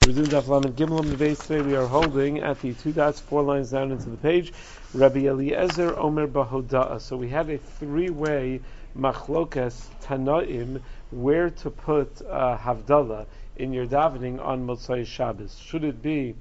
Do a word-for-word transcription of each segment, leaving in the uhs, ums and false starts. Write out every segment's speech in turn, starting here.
resume Daf Lamed Gimel on the base. Today we are holding at the two dots, four lines down into the page. Rabbi Eliezer Omer Bahoda'a. So we have a three-way machlokas Tanaim where to put uh, Havdalah in your davening on Motzei Shabbos. Should it be,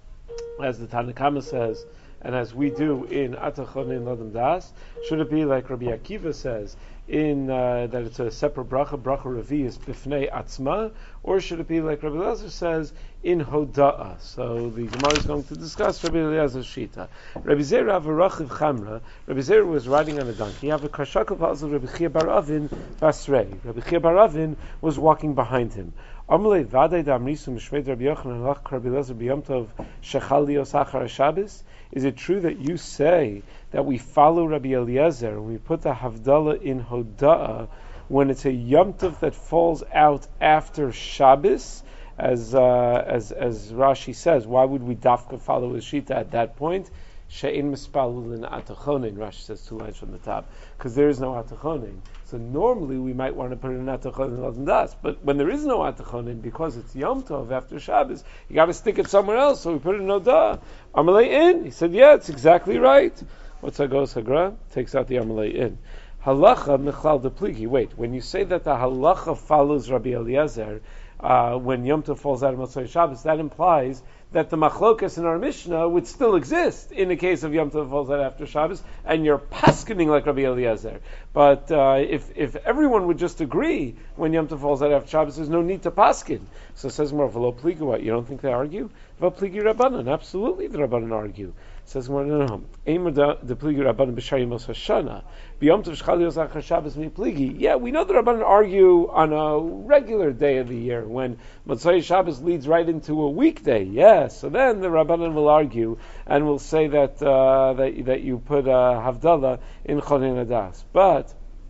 as the Tanna Kama says, and as we do in Atachonin Ladam Das, should it be like Rabbi Akiva says, in uh, that it's a separate bracha, bracha Ravi is bifnei atzma, or should it be like Rabbi Eliezer says, in Hoda'a? So the Gemara is going to discuss Rabbi Eliezer's shita. Rabbi Zera have a rachiv chamra. Rabbi Zera was riding on a donkey. He have a kashakav also Rabbi Chia bar Avin basrei. Rabbi Chia bar Avin was walking behind him. Amalei vadei damrisu mishmeid Rabbi Yochanan lach Rabbi Eliezer b'yom tov shechal lios achar Shabbos. Is it true that you say that we follow Rabbi Eliezer and we put the Havdalah in Hoda'a when it's a Yom Tov that falls out after Shabbos? As uh, as as Rashi says, why would we dafka follow his shita at that point? She'in mispalul atachonin. Rashi says two lines from the top because there is no atachonin. So normally we might want to put in atachonin ladam das, but when there is no atachonin, because it's Yom Tov after Shabbos, you got to stick it somewhere else. So we put it in Hoda'a. Amalei in. He said, yeah, it's exactly right. What's Hagos Hagra? Takes out the Amalei in. Halacha mechlal depligi. Wait, when you say that the halacha follows Rabbi Eliezer uh, when Yom Tov falls out of Motzei Shabbos, that implies that the machlokas in our Mishnah would still exist in the case of Yom Tov falls out after Shabbos, and you're paskening like Rabbi Eliezer. But uh, if if everyone would just agree when Yom Tov falls out after Shabbos, there's no need to paskin. So it says more v'lo pligi. What, you don't think they argue? V'lo pligi Rabbanan. Absolutely, the Rabbanan argue. It says more no no. Eimer de pligi Rabbanan b'shayim os hashana. B'yom Tov shchal yos achar Shabbos mi pligi. Yeah, we know the Rabbanan argue on a regular day of the year when Motzei Shabbos leads right into a weekday. Yes, so then the Rabbanan will argue and will say that uh, that that you put uh, Havdalah in Chonin Adas. But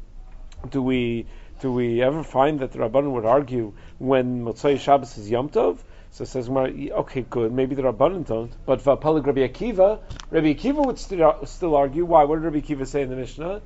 do we do we ever find that the Rabbanan would argue when Motzei Shabbos is Yom Tov? So it says, okay, good. Maybe the Rabbanan don't, but Vapalig Rabbi Akiva, Rabbi Akiva would st- still argue. Why? What did Rabbi Akiva say in the Mishnah?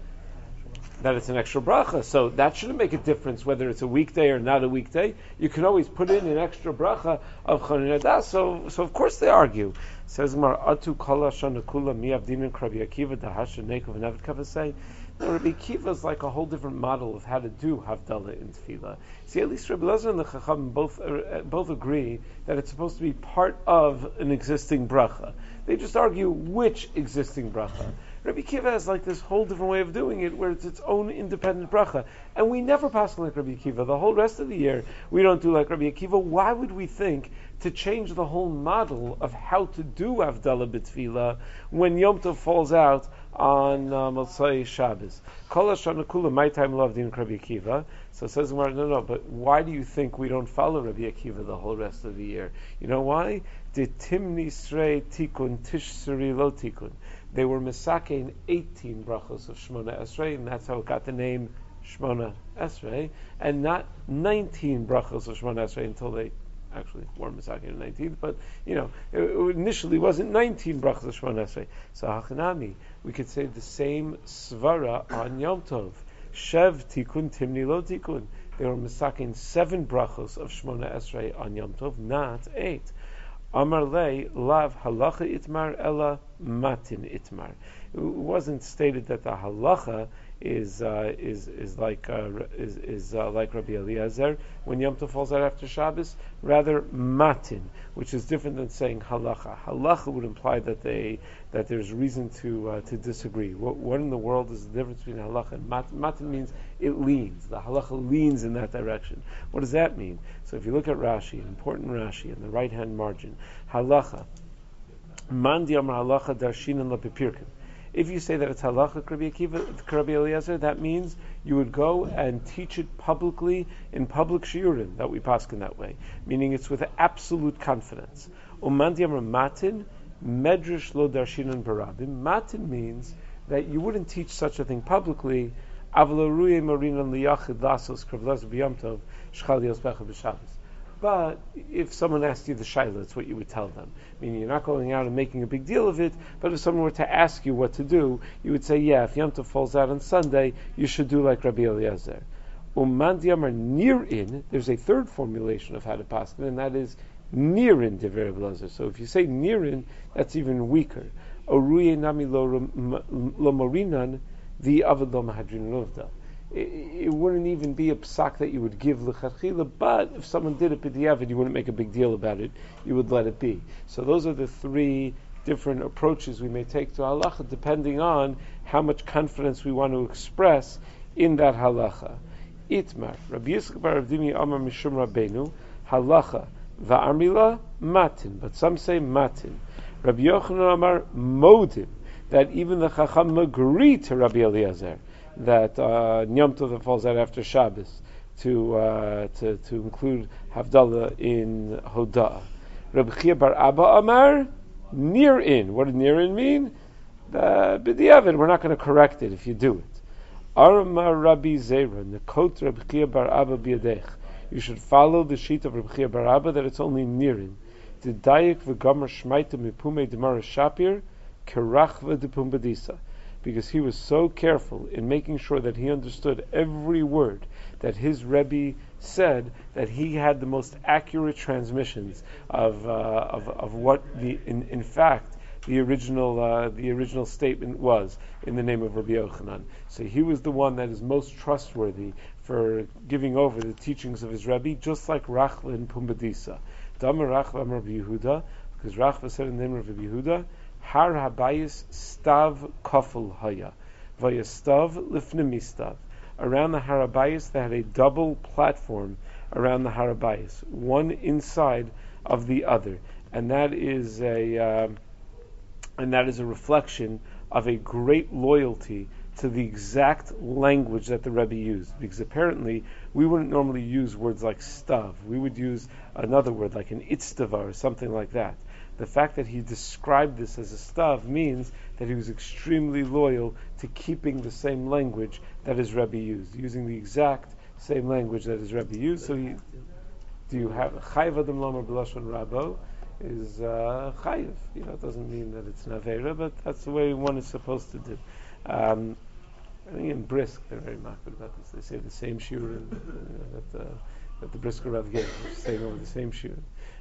That it's an extra bracha. So that shouldn't make a difference whether it's a weekday or not a weekday. You can always put in an extra bracha of Chonin Adas. So, so of course they argue. It says, Mar Atu Kala Shanakula Mi Avdinin Rabbi Akiva Dahasha Nekov and Avid Kavasei. Now, Rabbi Akiva is like a whole different model of how to do Havdalah in Tefillah. See, at least Rabbi Eliezer and the Chacham both uh, both agree that it's supposed to be part of an existing bracha. They just argue which existing bracha. Rabbi Akiva has like this whole different way of doing it, where it's its own independent bracha. And we never pass like Rabbi Akiva. The whole rest of the year, we don't do like Rabbi Akiva. Why would we think to change the whole model of how to do Havdalah b'Tefillah when Yom Tov falls out on uh, Motzei Shabbos? Kol Hashana Kula, my time loved in Rabbi Akiva. So it says, no, no, but why do you think we don't follow Rabbi Akiva the whole rest of the year? You know why? De Timni Srei Tikun Tishsuri Lo Tikun. They were misakein eighteen brachos of Shmona Esrei, and that's how it got the name Shmona Esrei, and not nineteen brachos of Shmona Esrei until they actually were misakein nineteenth. But you know, it, it initially wasn't nineteen brachos of Shmona Esrei. So Hachanami, we could say the same svara on Yom Tov. Shev Tikun Timni Lo Tikun. They were misakein seven brachos of Shmona Esrei on Yom Tov, not eight. Amar lei lav halacha itmar ella matin itmar. It wasn't stated that the halacha is uh, is is like uh, is is uh, like Rabbi Eliezer when Yom Tov falls out after Shabbos. Rather matin, which is different than saying halacha. Halacha would imply that they that there's reason to uh, to disagree. What, what in the world is the difference between halacha and matin? Matin means it leans. The halacha leans in that direction. What does that mean? So if you look at Rashi, an important Rashi in the right hand margin, halacha man diamar halacha darshinan lapipirkin. If you say that it's halacha Rabbi Akiva, Rabbi Eliezer, that means you would go and teach it publicly in public shiurim, that we paskin that way, meaning it's with absolute confidence. Umandiyam matin medrash lo darshinan barabim. Matin means that you wouldn't teach such a thing publicly. Avlaruye marinan liyachid lasos kravlas b'yom tov shchal yos becha b'shabbos. But if someone asked you the shaila, that's what you would tell them. Meaning you're not going out and making a big deal of it, but if someone were to ask you what to do, you would say, yeah, if Yom Tov falls out on Sunday, you should do like Rabbi Eliezer. Uman diamar near in, there's a third formulation of how to paskin, and that is Nirin Divrei Rabbi Elazar. So if you say Nirin, that's even weaker. Oruye nami lo morinan the avad lo mahadrin lovda. It wouldn't even be a psak that you would give lechatchila, but if someone did it b'diavad, you wouldn't make a big deal about it. You would let it be. So those are the three different approaches we may take to halacha, depending on how much confidence we want to express in that halacha. Itmar Rabbi Yitzchak bar Rav Dimi Amar Mishum Rabbeinu halacha va'amila matin, but some say matin. Rabbi Yochanan Amar modim, that even the Chacham agree to Rabbi Eliezer that uh, Yom Tov that falls out after Shabbos to uh, to to include Havdalah in Hoda'ah. Rabbi Chia bar Abba Amar near in. What did near in mean? The b'diavad, we're not going to correct it if you do it. Arma Rabbi Zera, Nekot Rabbi Chia bar Abba b'yadech. You should follow the sheet of Rabbi Chia bar Abba that it's only nirin. The Dayak v'gamar shmaita mipume demar shapir kerach v'depum badisa. Because he was so careful in making sure that he understood every word that his Rebbe said, that he had the most accurate transmissions of uh, of, of what the in, in fact the original uh, the original statement was in the name of Rabbi Yochanan. So he was the one that is most trustworthy for giving over the teachings of his Rebbe, just like Rachva and Pumbedisa. Dama Rachva Amar Rabbi Yehuda, because Rachva said in the name of Rabbi Yehuda, Har Habayis Stav Kafel Haya, Vayastav Lifnei Mistav. Around the Har Habayis, they had a double platform around the Har Habayis, one inside of the other, and that is a uh, and that is a reflection of a great loyalty to the exact language that the Rebbe used. Because apparently, we wouldn't normally use words like stav. We would use another word like an itztava or something like that. The fact that he described this as a stav means that he was extremely loyal to keeping the same language that his Rebbe used, using the exact same language that his Rebbe used. So, he, do you have chayiv adam lomer b'lashon rabo? Is uh, chayiv? You know, it doesn't mean that it's navera, but that's the way one is supposed to do. Um, I think in Brisk they're very makbid about this. They say the same shiur uh, that, uh, that the Brisker Rav gave, saying over the same shiur.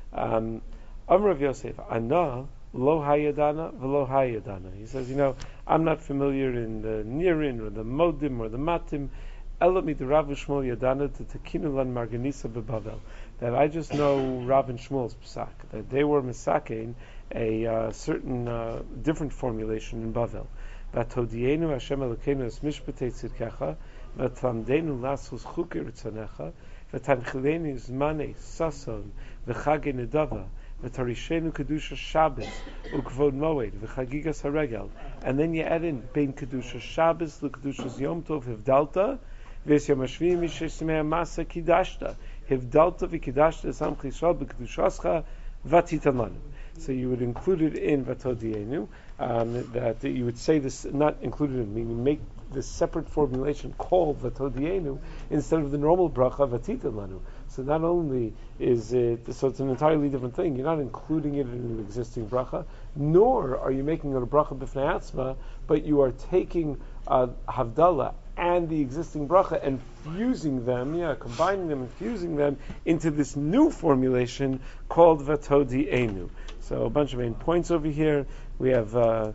Um, Amr Rav Yosef, Ana lo hayadana v'lo hayadana. He says, you know, I'm not familiar in the nirin or the modim or the matim. Ela mit Rav Shmuel yadana to tekinu lan marganisa bebavel. That I just know Rav and Shmuel's psak, that they were misakein a uh, certain uh, different formulation in Bavel. Vatodienu Hashem Elokeinu es mishpatei tzidkecha, vatamdenu lasus chuker ritzanecha, vatanchilenu zmane sason v'chage nedava, v'tarishenu kedusha Shabbos ukvod moed v'chagigas haregel. And then you add in bein kedusha Shabbos l'kedushas Yom Tov hivdalta v'es yom hashvim mishesimei masa kidashta hivdalta v'kidashta samch Yisrael b'kedushascha vatitan lanu. So you would include it in Vatodienu, um, that you would say this, not included in, meaning make this separate formulation called Vatodienu instead of the normal bracha Vatitan Lanu. So not only is it, so it's an entirely different thing, you're not including it in an existing bracha, nor are you making it a bracha b'fnei atzma, but you are taking uh, Havdalah and the existing bracha and fusing them, yeah, combining them and fusing them into this new formulation called Vatodienu. So a bunch of main points over here. We have uh,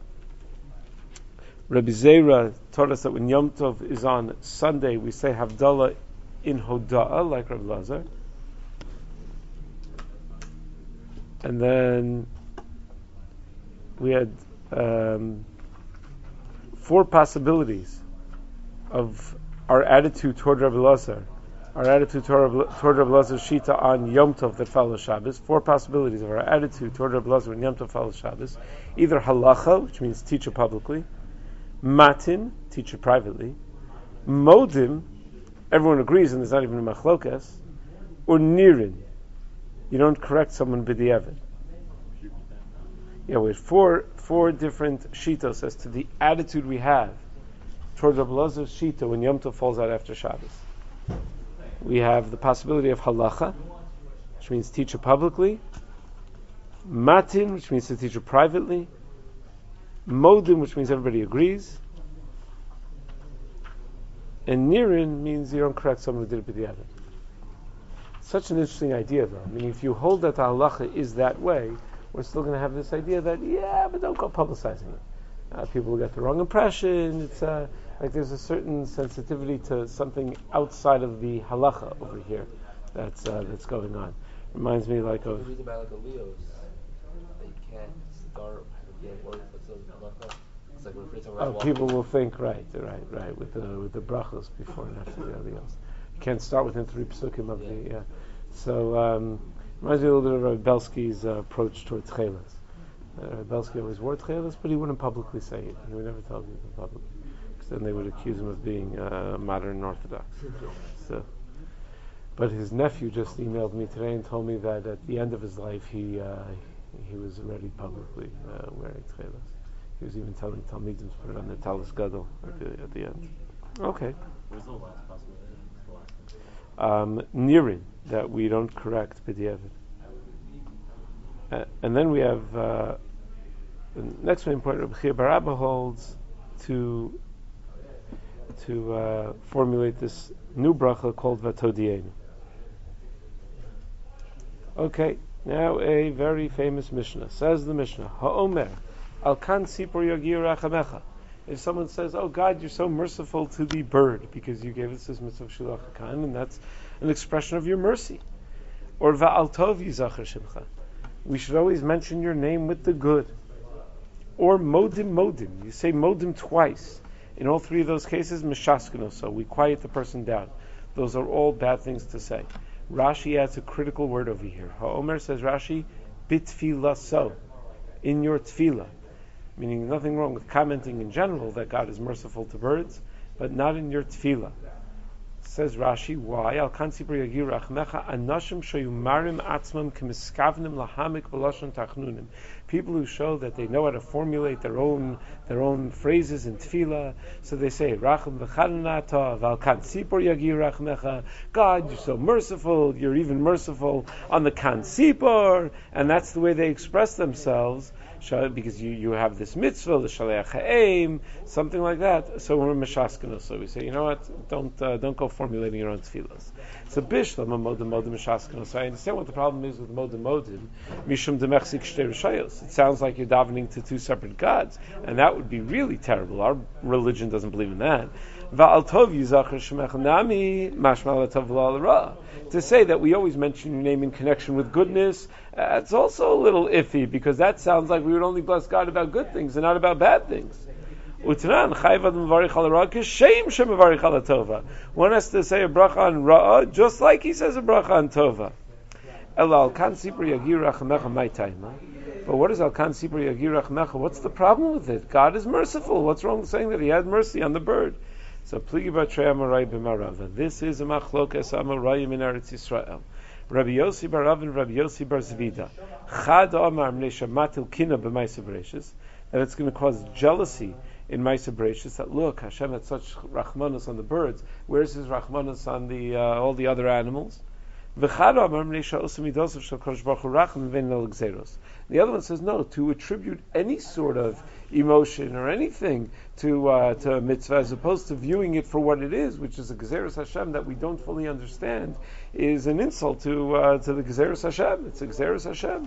Rabbi Zera taught us that when Yom Tov is on Sunday, we say Havdalah in Hoda'ah, like Rabbi Lazar. And then we had um, four possibilities of our attitude toward Rabbi Lazar. Our attitude toward, toward Rabbi Lazar's Shita on Yom Tov that follows Shabbos. Four possibilities of our attitude toward Rabbi Lazar when Yom Tov follows Shabbos. Either halacha, which means teach it publicly. Matin, teach it privately. Modim, everyone agrees and there's not even a machlokas. Or nirin, you don't correct someone b'diavad. Yeah, we have four, four different shitos as to the attitude we have toward Rabbi Lazar's Shita when Yom Tov falls out after Shabbos. We have the possibility of halacha, which means teach it publicly. Matin, which means to teach it privately. Modim, which means everybody agrees. And nirin means you don't correct someone who did it b'diavad. such an interesting idea, though. I mean, if you hold that the halacha is that way, we're still going to have this idea that, yeah, but don't go publicizing it. Uh, people will get the wrong impression. It's uh, like there's a certain sensitivity to something outside of the halacha over here that's uh, that's going on. Reminds me like of... The reason about like a Leo's, they can't start getting work with the halacha. It's like when we're talking about Oh, people will think, right, right, right, with the with the brachos before and after the Aliyos. You can't start within three psukim of yeah. the... Yeah. So, um, reminds me a little bit of Belsky's uh, approach towards chelas. Uh, Belsky always wore chelas, but he wouldn't publicly say it. He would never tell people publicly, because then they would accuse him of being uh, modern Orthodox. So, but his nephew just emailed me today and told me that at the end of his life, he uh, he was already publicly uh, wearing chelas. He was even telling Talmidim to put it on the Talis Gadol at the at the end. Okay. Where's the last possibility? Um, Nirin, that we don't correct b'diavad. Uh, and then we have uh, the next main point. Rabbi Chia bar Abba holds to to uh, formulate this new bracha called Vatodienu. Okay, now a very famous Mishnah. Says the Mishnah, Ha'omer al kan sipur yagir rachamecha. If someone says, "Oh God, you're so merciful to the bird because you gave us this mitzvah shilach hakan," and that's an expression of your mercy, or Va'al tov yizacher shimcha, we should always mention your name with the good, or modim modim. You say modim twice. In all three of those cases, mishaskino, so we quiet the person down. Those are all bad things to say. Rashi adds a critical word over here. Ha'omer, says Rashi, bitfila so, in your tefillah. Meaning nothing wrong with commenting in general that God is merciful to birds, but not in your tefillah. Says Rashi, why? Al kan sipur yagir rachmecha anashim shoyumarim atzmam kemiskavnim lahamik v'lashon tachnunim. People who show that they know how to formulate their own their own phrases in tefillah, so they say racham v'chananata al kan sipur yagir rachmecha. God, you're so merciful. You're even merciful on the kan sipur, and that's the way they express themselves. Because you, you have this mitzvah, the shaleach ha'eim, something like that. So we're mishaskenos. So we say, you know what? Don't uh, don't go formulating your own tefillas. So bishlam a modim modim mishaskenos. So I understand what the problem is with modim modim. Mishum demechzik shtei rishayos. It sounds like you're davening to two separate gods, and that would be really terrible. Our religion doesn't believe in that. Va'al tov yizacher shemech nami mashma latov v'la. To say that we always mention your name in connection with goodness, uh, it's also a little iffy, because that sounds like we would only bless God about good things and not about bad things. Utran chayvad mevarich al ra kishem shemevarich al tova. One has to say a bracha on ra'ah just like he says a bracha on tova. Elal kan sipur yagir rachmecha my time. But what is al kan sipur yagir rachmecha? What's the problem with it? God is merciful. What's wrong with saying that He had mercy on the bird? So pligi batrei amarai b'marava. This is a machlokas amarayim in Eretz Yisrael. Rabbi Yossi bar Rav and Rabbi Yossi bar Zvida. Chad amar mnei shamatil kina b'ma'aseh bereishis, that it's going to cause jealousy in ma'aseh bereishis. That look, Hashem had such rachmanos on the birds. Where's His rachmanos on the uh, all the other animals? The other one says no, to attribute any sort of emotion or anything to uh, to a mitzvah as opposed to viewing it for what it is, which is a Gezeres Hashem that we don't fully understand, is an insult to uh, to the Gezeres Hashem. It's a Gezeres Hashem.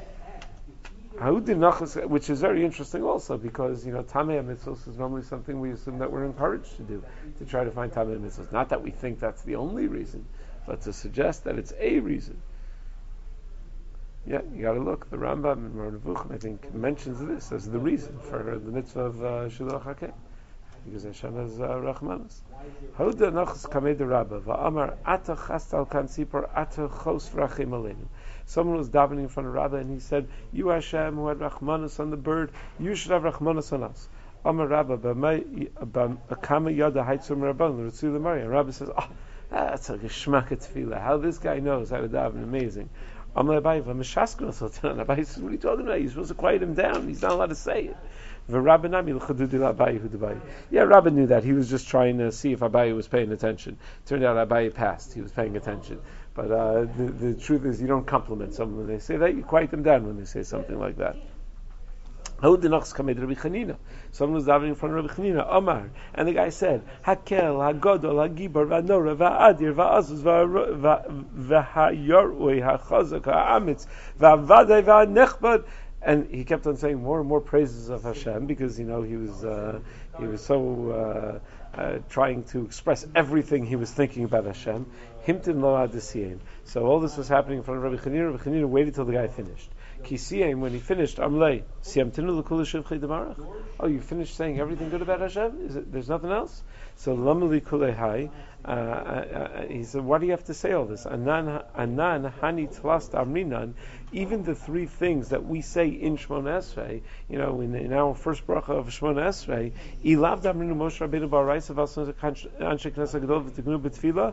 Which is very interesting also, because you know Tamei mitzvos is normally something we assume that we're encouraged to do, to try to find Tamei mitzvos. Not that we think that's the only reason, but to suggest that it's a reason. Yeah, you got to look. The Rambam in Moreh Nevuchim, I think, mentions this as the reason for the mitzvah of Shiluach HaKeh, because Hashem has uh, Rachmanos. Hoda nachas kamei de Rabba va'amar ata chastal kan sipor ata chos rachim aleinu. Someone was davening in front of Rabba and he said, "You Hashem who had Rachmanos on the bird, you should have Rachmanos on us." Amar Rabba b'may akama yada haitzum rabban l'ritzu l'mari. And Rabba says, "Oh, that's like a shmaka tefillah. How this guy knows how to daven, amazing." Amar Abaye v'meshaskenos sotan. Abaye says, "What are you talking about? You're supposed to quiet him down. He's not allowed to say it." Yeah, Rabbi knew that. He was just trying to see if Abaye was paying attention. Turned out Abaye passed. He was paying attention. But uh, the, the truth is, you don't compliment someone when they say that. You quiet them down when they say something like that. Someone was davening in front of Rabbi Chanina, Omar, and the guy said, Hakel, Hagodol, Hagibor, Vanora, Va'adir, Va'azus, Va'hayorui, Hachazak, Ha'amitz, Va'avadai, Va'nechbad. And he kept on saying more and more praises of Hashem because, you know, he was uh, he was so uh, uh, trying to express everything he was thinking about Hashem. Himtin lo adisiyim. So all this was happening in front of Rabbi Chanina. Rabbi Chanina waited till the guy finished. Kisiyim, when he finished, Amlei, Siyamtinu l'kul shivchei demarach. Oh, you finished saying everything good about Hashem? Is it, there's nothing else? So Lamali kulei hai. He said, why do you have to say all this? Anan anan hani tlast amrinan. Even the three things that we say in Shmona Esrei, you know, in, in our first bracha of Shmona Esrei, Ilav damrinu Moshe Rabbeinu ba'araisa v'ason anshe knesset gadol v'tignu b'tefila.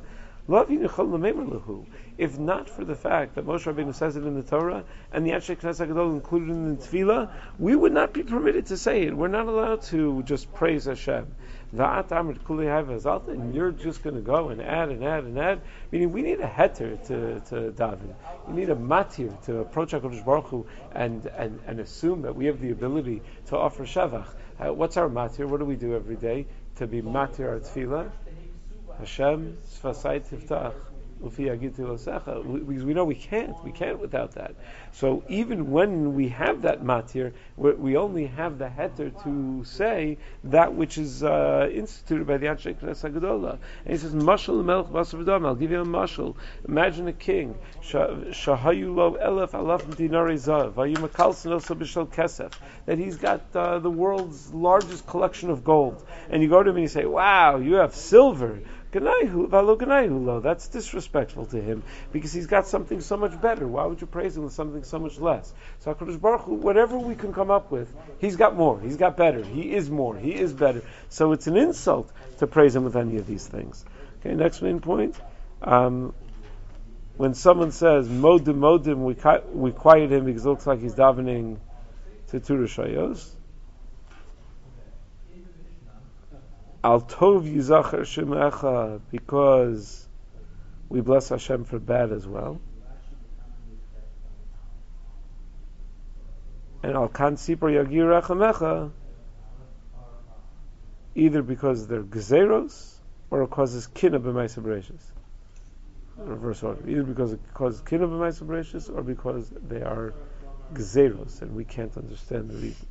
If not for the fact that Moshe Rabbeinu says it in the Torah and the Anshe Knesset Gadol included in the Tefillah, we would not be permitted to say it. We're not allowed to just praise Hashem. And you're just going to go and add and add and add. Meaning, we need a heter to, to daven. You need a matir to approach HaKadosh Baruch Hu and, and, and assume that we have the ability to offer shevach. Uh, what's our matir? What do we do every day to be matir our tefillah? Hashem, Sfasai Tiftach, Ufi Agiti Losecha. Because we know we can't. We can't without that. So even when we have that matir, we only have the heter to say that which is uh, instituted by the Anshe Knesset Gedola. And he says, Mashal Melech Basar V'dam. I'll give you a mashal. Imagine a king. Shahayu lo elef alaf dinari zav. Vayu makalsin oso b'shel kesef. That he's got uh, the world's largest collection of gold. And you go to him and you say, wow, you have silver. That's disrespectful to him because he's got something so much better. Why would you praise him with something so much less? So HaKadosh Baruch Hu, whatever we can come up with, he's got more, he's got better, he is more, he is better. So it's an insult to praise him with any of these things. Okay, next main point. Um, when someone says modim modim, we we quiet him because it looks like he's davening to Torah Shayos. Al tov yizacher shemecha, because we bless Hashem for bad as well. And al kan sipor yagir rechamecha, either because they're gezeros or it causes kina b'maisa bereshis. Reverse order. Either because it causes kina b'maisa bereshis or because they are gezeros and we can't understand the reasons.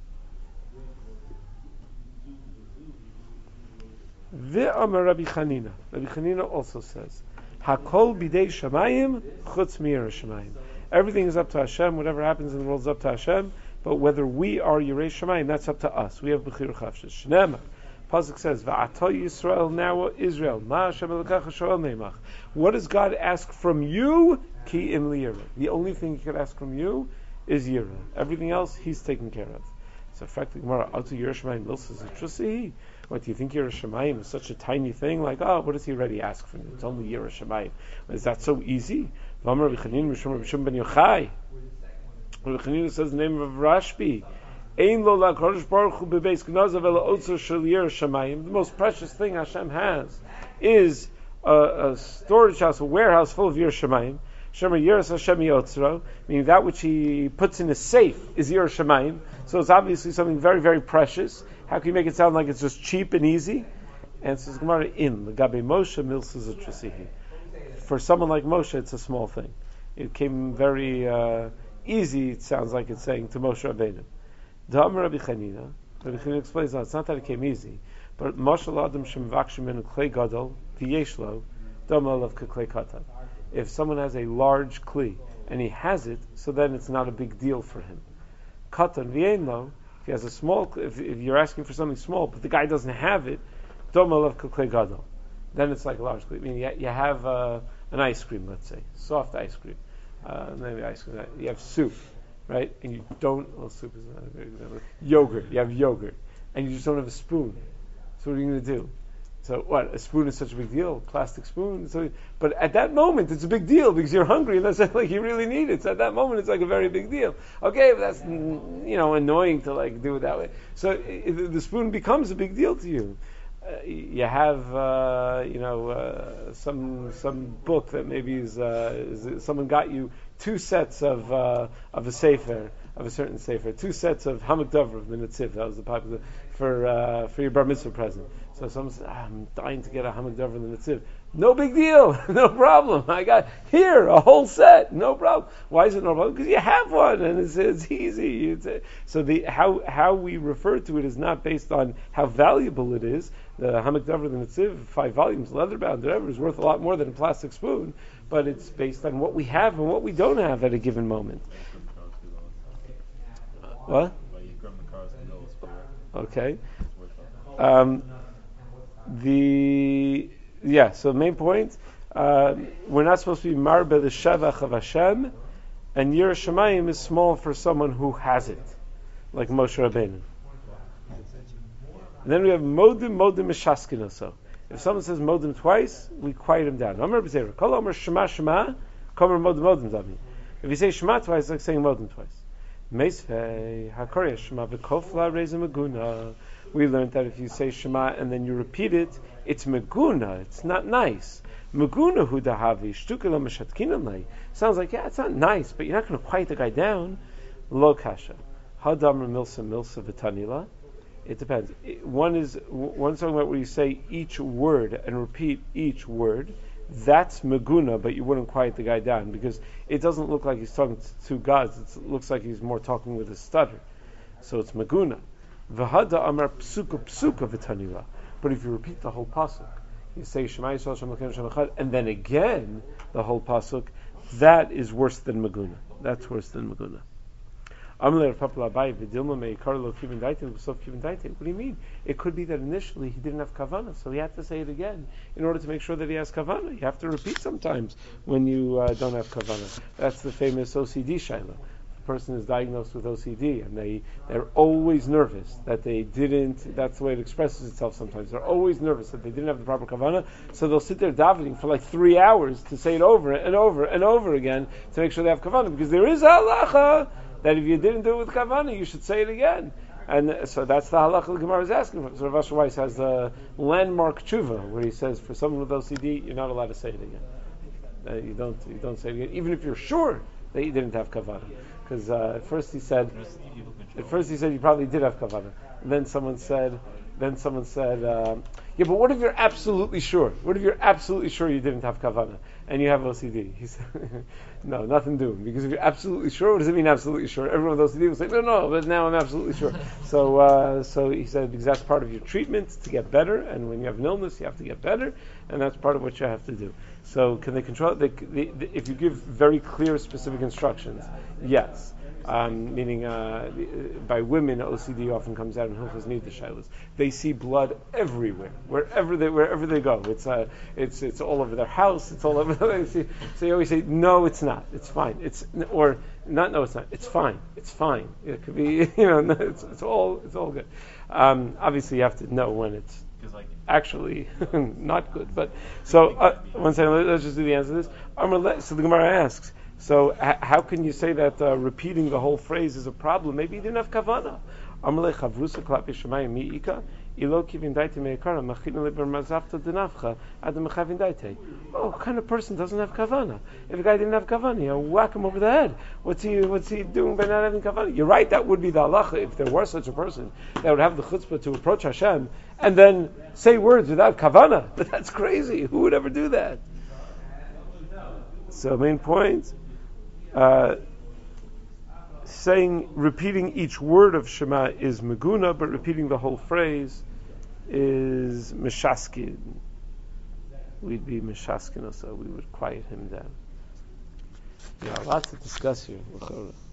Ve'amar Rabbi Chanina. Rabbi Chanina also says, Hakol bidei shamayim chutz mi'er shamayim. Everything is up to Hashem. Whatever happens in the world is up to Hashem. But whether we are Yirei Shamayim, that's up to us. We have Bechir Chavshes. Shnema. Pasuk says, Va'ato Yisrael, now Israel. Ma Hashem Elokecha shoel meimach. What does God ask from you? Ki im liyireh. The only thing He could ask from you is Yireh. Everything else He's taken care of. So, frankly, Gemara, Ato Yireh Shamayim Milsa Zitrusi. What do you think Yireh Shamayim is such a tiny thing? Like, oh, what does He already ask from you? It's only Yireh Shamayim. Is that so easy? V'amar Rabbi Chanina Mishum Rabbi Shimon ben Yochai. Rabbi Chanina says the name of Rashbi. Ein lo la'kadosh baruch hu bebeis gnazav ela otzer shel Yireh Shamayim. The most precious thing Hashem has is a, a storage house, a warehouse full of Yireh Shamayim. Shema Yiras Hashem Yotzro, meaning that which He puts in a safe is Yireh Shamayim. So it's obviously something very, very precious. How can you make it sound like it's just cheap and easy? And it says Gemara in L'gabe Moshe Milsa Zutrasihi. For someone like Moshe, it's a small thing. It came very uh, easy. It sounds like it's saying to Moshe Rabbeinu. Da'amar Rabbi Chanina. Rabbi Chanina explains that it's not that it came easy, but Moshe Adam Shemvakshim Minu Klei Gadol V'Yeshlo Dama Lav Klei Katan. If someone has a large kli and he has it, so then it's not a big deal for him. Katan V'Yein if he has a small, if, if you're asking for something small, but the guy doesn't have it, Dama Lav Klei Gadol. Then it's like a large kli. I mean, you, you have uh, an ice cream, let's say, soft ice cream. Uh, maybe ice cream. You have soup, right? And you don't. Well, soup is not a very good example. Yogurt. You have yogurt, and you just don't have a spoon. So what are you going to do? So what? A spoon is such a big deal. Plastic spoon. So, but at that moment, it's a big deal because you're hungry, and that's like you really need it. So at that moment, it's like a very big deal. Okay, but that's you know annoying to like do it that way. So it, the spoon becomes a big deal to you. Uh, you have, uh, you know, uh, some some book that maybe is, uh, is someone got you two sets of uh, of a sefer, of a certain sefer, two sets of Hamak Dover of the Netziv. That was the popular for uh, for your bar mitzvah present. So someone said, ah, I'm dying to get a Hamak Dover of the Netziv. No big deal, no problem. I got here a whole set, no problem. Why is it no problem? Because you have one, and it's, it's easy. It's, so the how how we refer to it is not based on how valuable it is. The Hamak Dover of the Netziv, five volumes, leather bound, whatever, is worth a lot more than a plastic spoon. But it's based on what we have and what we don't have at a given moment. What? Okay. Um, the yeah. So the main point, uh, we're not supposed to be marbe the shevach of Hashem, and Yirah Shamayim is small for someone who has it, like Moshe Rabbeinu. And then we have modim modim mishaskin also. If someone says modim twice, we quiet him down. Amar b'zeira, kol omer shema shema, kol omer modim modim zami. If you say shema twice, it's like saying modim twice. Meisvei hakorya shema v'kofla reza meguna. We learned that if you say shema and then you repeat it, it's meguna. It's not nice. Meguna hu dahavi shtukelo meshatkinan lei. Sounds like yeah, it's not nice, but you're not going to quiet the guy down. Lo kasha hadamar milsa milsa v'tanila. It depends. One is one's talking about where you say each word and repeat each word. That's meguna, but you wouldn't quiet the guy down because it doesn't look like he's talking to two gods. It's, it looks like he's more talking with a stutter. So it's meguna. V'hada amar psuka psuka v'tanila. But if you repeat the whole pasuk, you say Shema Yisrael Shem Elokeinu Shem Echad, and then again the whole pasuk, that is worse than meguna. That's worse than meguna. What do you mean? It could be that initially he didn't have kavanah, so he had to say it again in order to make sure that he has kavanah. You have to repeat sometimes when you uh, don't have kavanah. That's the famous O C D shaila. The person is diagnosed with O C D and they, they're always nervous that they didn't, that's the way it expresses itself sometimes. They're always nervous that they didn't have the proper kavanah, so they'll sit there davening for like three hours to say it over and over and over again to make sure they have kavanah, because there is a halacha that if you didn't do it with kavanah, you should say it again. And so that's the halacha the Gemara is asking for. So Rav Asher Weiss has a landmark tshuva where he says for someone with O C D, you're not allowed to say it again. Uh, you don't you don't say it again, even if you're sure that you didn't have kavanah. Because uh, at first he said, at first he said you probably did have kavanah. And then someone said, then someone said, uh, yeah, but what if you're absolutely sure? What if you're absolutely sure you didn't have kavanah and you have O C D? He said, no, nothing doing. Because if you're absolutely sure, what does it mean absolutely sure? Everyone with O C D will say, no, no, but now I'm absolutely sure. So, uh, so he said, because that's part of your treatment to get better, and when you have an illness, you have to get better, and that's part of what you have to do. So, can they control it? They, they, they, if you give very clear, specific instructions, yes. Um, meaning, uh, by women, O C D often comes out in Hilchos Nida Shailas. They see blood everywhere, wherever they wherever they go. It's uh, it's it's all over their house. It's all over. They see, so you always say, no, it's not. It's fine. It's or not. No, it's not. It's fine. It's fine. It could be. You know, it's, it's all it's all good. Um, obviously, you have to know when it's actually not good. But so uh, one second. Let's just do the answer to this. So the Gemara asks. So h- how can you say that uh, repeating the whole phrase is a problem? Maybe you didn't have kavanah. Amalei chavrusa klapi shemayim mi'ika ilo kivin daite me'ekara machina leber mazafta denavcha adam mechavin daite. Oh, what kind of person doesn't have kavanah? If a guy didn't have kavanah, you whack him over the head. What's he What's he doing by not having kavanah? You're right. That would be the halacha if there were such a person that would have the chutzpah to approach Hashem and then say words without kavanah. But that's crazy. Who would ever do that? So main point. Uh, saying, repeating each word of Shema is meguna, but repeating the whole phrase is mishaskin. We'd be mishaskin, so we would quiet him down. Yeah, lots to discuss here.